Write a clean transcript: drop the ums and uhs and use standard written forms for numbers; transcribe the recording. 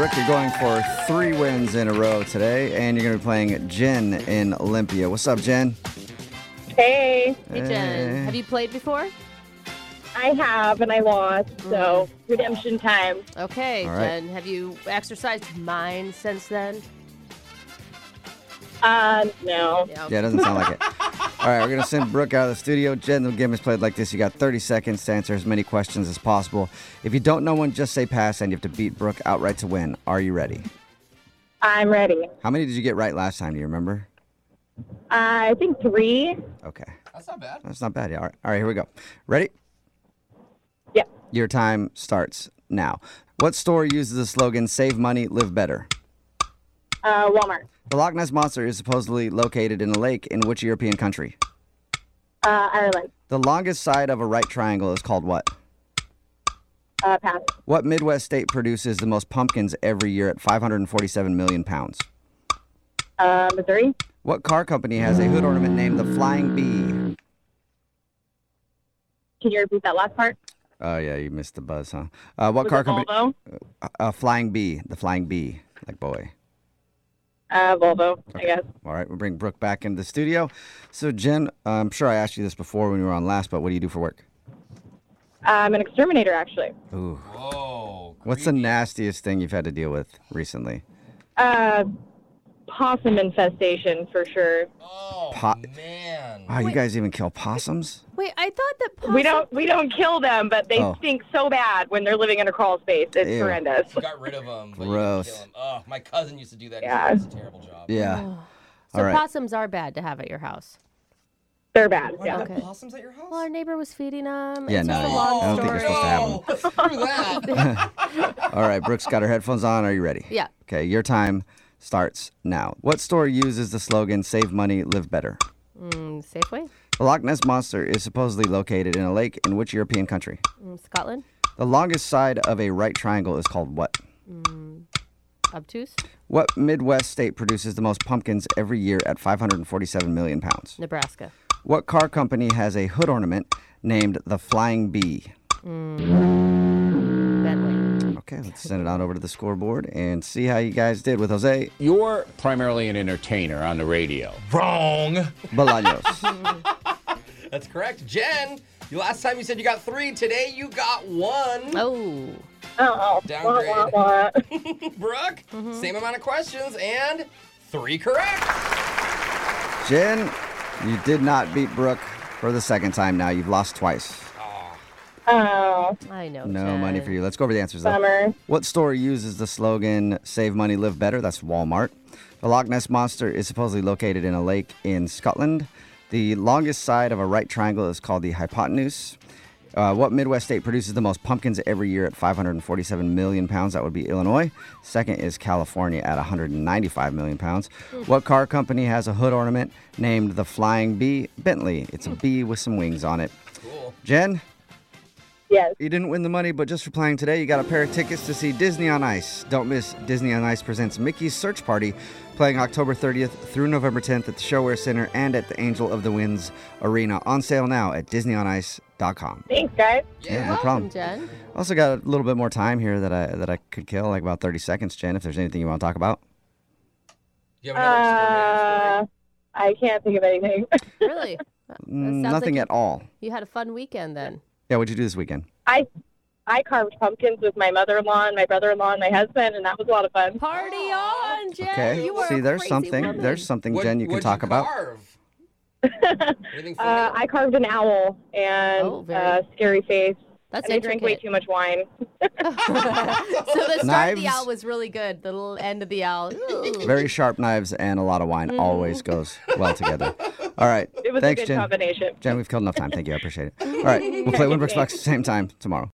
Brooke, you're going for 3 wins in a row today, and you're going to be playing Jen in Olympia. What's up, Jen? Hey, Hey, Jen. Have you played before? I have, and I lost, so redemption time. Okay, All right. Jen. Have you exercised mind since then? No. Yeah, it doesn't sound like it. All right, we're going to send Brooke out of the studio. Jen, the game is played like this. You got 30 seconds to answer as many questions as possible. If you don't know one, just say pass, and you have to beat Brooke outright to win. Are you ready? I'm ready. How many did you get right last time? Do you remember? I think 3. Okay. That's not bad. That's not bad. Yeah, all right, here we go. Ready? Yeah. Your time starts now. What store uses the slogan, save money, live better? Walmart. The Loch Ness Monster is supposedly located in a lake in which European country? Ireland. The longest side of a right triangle is called what? Pass. What Midwest state produces the most pumpkins every year at 547 million pounds? Missouri. What car company has a hood ornament named the Flying Bee? Can you repeat that last part? Oh, yeah, you missed the buzz, huh? What Was car it company? Volvo? Flying Bee. The Flying Bee, like boy. Volvo, I guess. All right, we'll bring Brooke back into the studio. So, Jen, I'm sure I asked you this before when we were on last, but what do you do for work? I'm an exterminator, actually. Ooh. Whoa. What's the creepy. nastiest thing you've had to deal with recently? Possum infestation, for sure. Oh, man. Wow, you guys even kill possums? Wait, I thought that possum... We don't kill them, but they Oh. stink so bad when they're living in a crawl space. It's Ew. horrendous. You got rid of them, but Gross. you didn't kill them. Oh, my cousin used to do that. Yeah. He does a terrible job. Yeah. So All right. possums are bad to have at your house. They're bad, Why yeah. do you Okay. have possums at your house? Well, our neighbor was feeding them. Yeah, it's no, just a I long don't think you're story. supposed to have them. Screw that. All right, Brooke's got her headphones on. Are you ready? Yeah. Okay, your time starts now. What store uses the slogan, save money, live better? Safeway? The Loch Ness Monster is supposedly located in a lake in which European country? Scotland? The longest side of a right triangle is called what? Obtuse? What Midwest state produces the most pumpkins every year at 547 million pounds? Nebraska. What car company has a hood ornament named the Flying Bee? Bentley. Okay, let's send it on over to the scoreboard and see how you guys did with Jose You're primarily an entertainer on the radio. Wrong. Bolaños. That's correct. Jen, last time you said you got 3. Today you got 1. Oh. Oh, Downgrade. wah, wah, wah. Brooke, same amount of questions and 3 correct. Jen, you did not beat Brooke for the second time now. You've lost twice. Oh, I know. No Jen. money for you. Let's go over the answers, though. bummer. What store uses the slogan, save money, live better? That's Walmart. The Loch Ness Monster is supposedly located in a lake in Scotland. The longest side of a right triangle is called the hypotenuse. What Midwest state produces the most pumpkins every year at 547 million pounds? That would be Illinois. Second is California at 195 million pounds. What car company has a hood ornament named the Flying Bee? Bentley. It's a bee with some wings on it. Cool. Jen, Yes. you didn't win the money, but just for playing today, you got a pair of tickets to see Disney on Ice. Don't miss Disney on Ice presents Mickey's Search Party, playing October 30th through November 10th at the ShoWare Center and at the Angel of the Winds Arena. On sale now at DisneyOnIce.com. Thanks, guys. Yeah, no Welcome, problem. Jen. Also got a little bit more time here that I could kill, like about 30 seconds, Jen, if there's anything you want to talk about. You have another exterminator I can't think of anything. Really? That sounds Nothing like at all. You had a fun weekend then. Yeah, what'd you do this weekend? I carved pumpkins with my mother-in-law and my brother-in-law and my husband, and that was a lot of fun. Party on, Jen. Okay. You are See, a there's crazy something. woman. There's something, story. Jen, you can What'd talk about. Carve? Anything funny? I carved an owl and Oh, very- a scary face. That's And I drank way intricate. too much wine. So the start of Knives. the owl was really good. The little end of the owl. Ooh. Very sharp knives and a lot of wine always goes well together. All right. It was Thanks, a good Jen. combination. Jen, we've killed enough time. Thank you. I appreciate it. All right. We'll play Winbrook's Bucks same time tomorrow.